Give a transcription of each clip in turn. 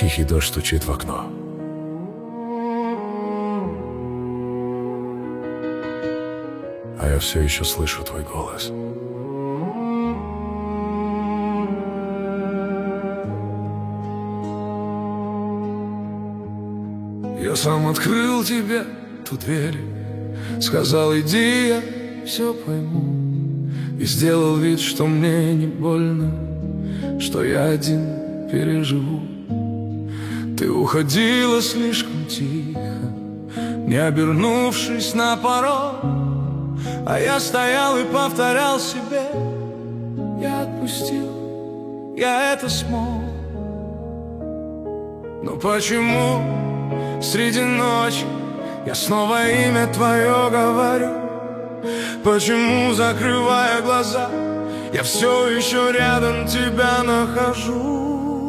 Тихий дождь стучит в окно. А я все еще слышу твой голос. Я сам открыл тебе ту дверь, сказал: иди, я все пойму. И сделал вид, что мне не больно, что я один переживу. Ты уходила слишком тихо, не обернувшись на порог, а я стоял и повторял себе: я отпустил, я это смог. Но почему среди ночи я снова имя твое говорю? Почему, закрывая глаза, я все еще рядом тебя нахожу?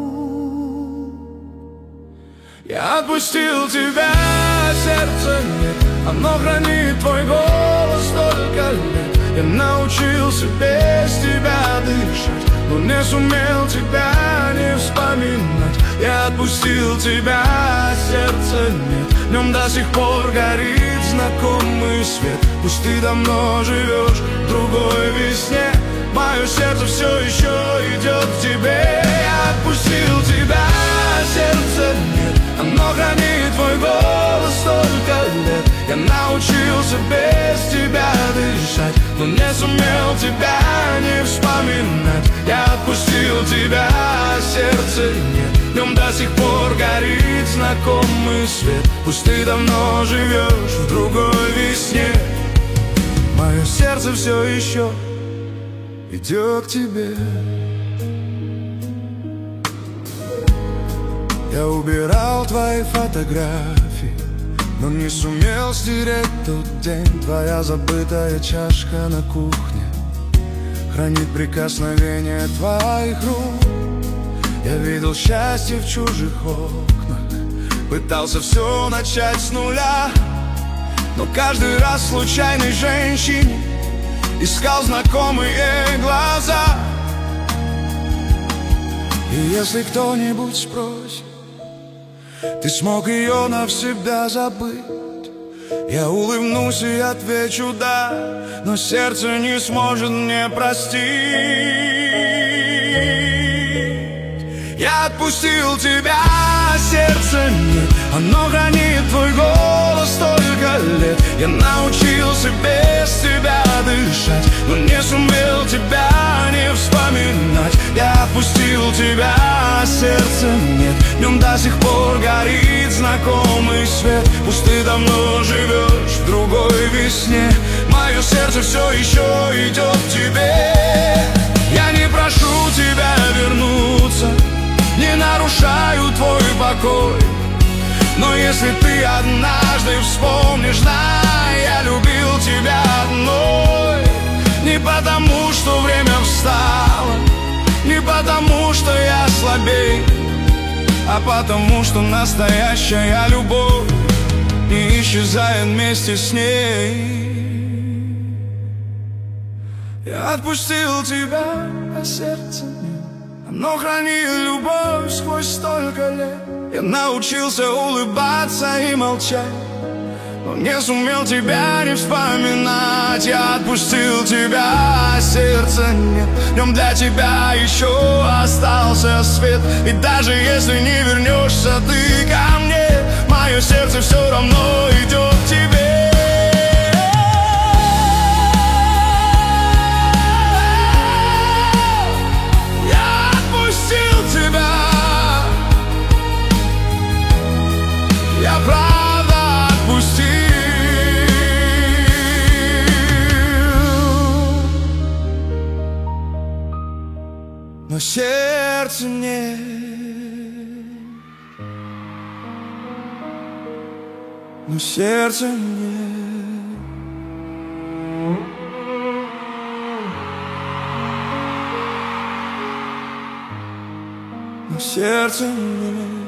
Я отпустил тебя, сердце нет, оно хранит твой голос столько лет. Я научился без тебя дышать, но не сумел тебя не вспоминать. Я отпустил тебя, сердце нет, в нем до сих пор горит знакомый свет. Пусть ты давно живешь в другой весне, мое сердце все еще идет к тебе. Я отпустил тебя, сердце нет, оно хранит твой голос столько лет. Я научился без тебя дышать, но не сумел тебя не вспоминать. Я отпустил тебя, сердце нет, в нем до сих пор горит знакомый свет. Пусть ты давно живешь в другой весне, мое сердце все еще идет к тебе. Я убирал твои фотографии, но не сумел стереть тот день. Твоя забытая чашка на кухне хранит прикосновение твоих рук. Я видел счастье в чужих окнах, пытался все начать с нуля, но каждый раз случайной женщине искал знакомые глаза. И если кто-нибудь спросит: ты смог ее навсегда забыть? Я улыбнусь и отвечу: да, но сердце не сможет мне простить. Я отпустил тебя, сердце нет, оно хранит твой голос столько лет. Я научился без тебя дышать, но не сумел тебя не вспоминать. Я отпустил тебя, сердце нет, в нем до сих пор горит знакомый свет. Пусть ты давно живешь в другой весне, мое сердце все еще идет к тебе. Я не прошу тебя вернуться, не нарушаю твой покой, но если ты однажды вспомнишь, знай, я любил тебя одной. Не потому, что время встало, не потому, что я слабей, а потому, что настоящая любовь не исчезает вместе с ней. Я отпустил тебя, а сердце нет, оно хранит любовь сквозь столько лет. Я научился улыбаться и молчать, но не сумел тебя не вспоминать. Я отпустил тебя, сердце нет, в нем для тебя еще остался свет. И даже если не вернешься ты ко мне, мое сердце все равно идет к тебе. Я правда отпустил, но сердце нет, но сердце нет, но сердце нет.